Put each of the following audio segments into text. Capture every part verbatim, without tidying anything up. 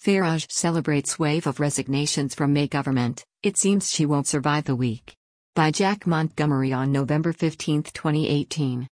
Farage celebrates wave of resignations from May government, it seems she won't survive the week. By Jack Montgomery on November fifteenth, twenty eighteen.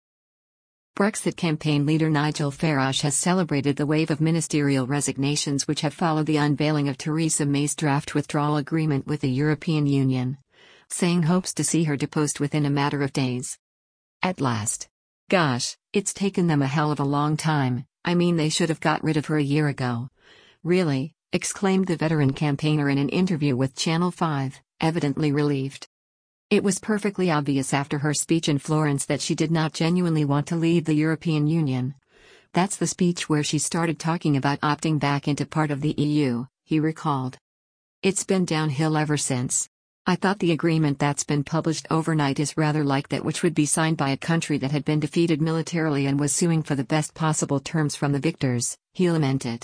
Brexit campaign leader Nigel Farage has celebrated the wave of ministerial resignations which have followed the unveiling of Theresa May's draft withdrawal agreement with the European Union, saying hopes to see her deposed within a matter of days. At last. Gosh, it's taken them a hell of a long time, I mean they should have got rid of her a year ago. Really, exclaimed the veteran campaigner in an interview with Channel five, evidently relieved. It was perfectly obvious after her speech in Florence that she did not genuinely want to leave the European Union. That's the speech where she started talking about opting back into part of the E U, he recalled. It's been downhill ever since. I thought the agreement that's been published overnight is rather like that which would be signed by a country that had been defeated militarily and was suing for the best possible terms from the victors, he lamented.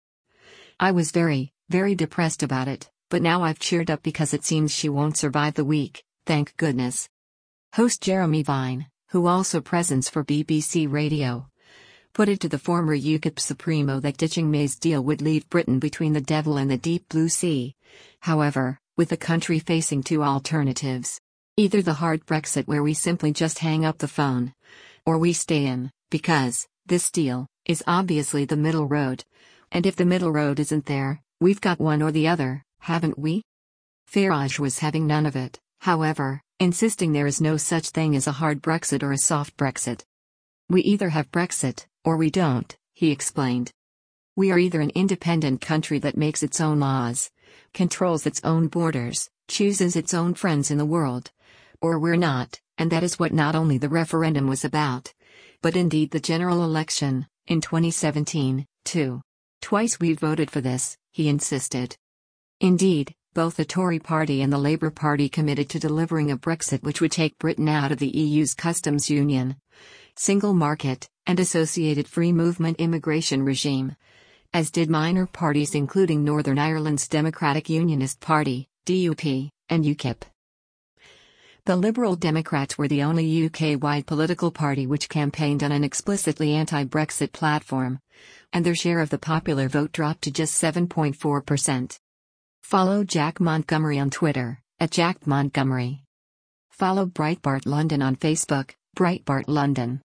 I was very, very depressed about it, but now I've cheered up because it seems she won't survive the week, thank goodness. Host Jeremy Vine, who also presents for B B C Radio, put it to the former UKIP Supremo that ditching May's deal would leave Britain between the devil and the deep blue sea. However, with the country facing two alternatives. Either the hard Brexit where we simply just hang up the phone, or we stay in, because, this deal, is obviously the middle road. And if the middle road isn't there, we've got one or the other, haven't we? Farage was having none of it, however, insisting there is no such thing as a hard Brexit or a soft Brexit. We either have Brexit, or we don't, he explained. We are either an independent country that makes its own laws, controls its own borders, chooses its own friends in the world, or we're not, and that is what not only the referendum was about, but indeed the general election, in twenty seventeen, too. Twice we voted for this, he insisted. Indeed, both the Tory party and the Labour Party committed to delivering a Brexit which would take Britain out of the E U's customs union, single market, and associated free movement immigration regime, as did minor parties including Northern Ireland's Democratic Unionist Party, D U P, and UKIP. The Liberal Democrats were the only U K-wide political party which campaigned on an explicitly anti-Brexit platform, and their share of the popular vote dropped to just seven point four percent. Follow Jack Montgomery on Twitter, at Jack Montgomery. Follow Breitbart London on Facebook, Breitbart London.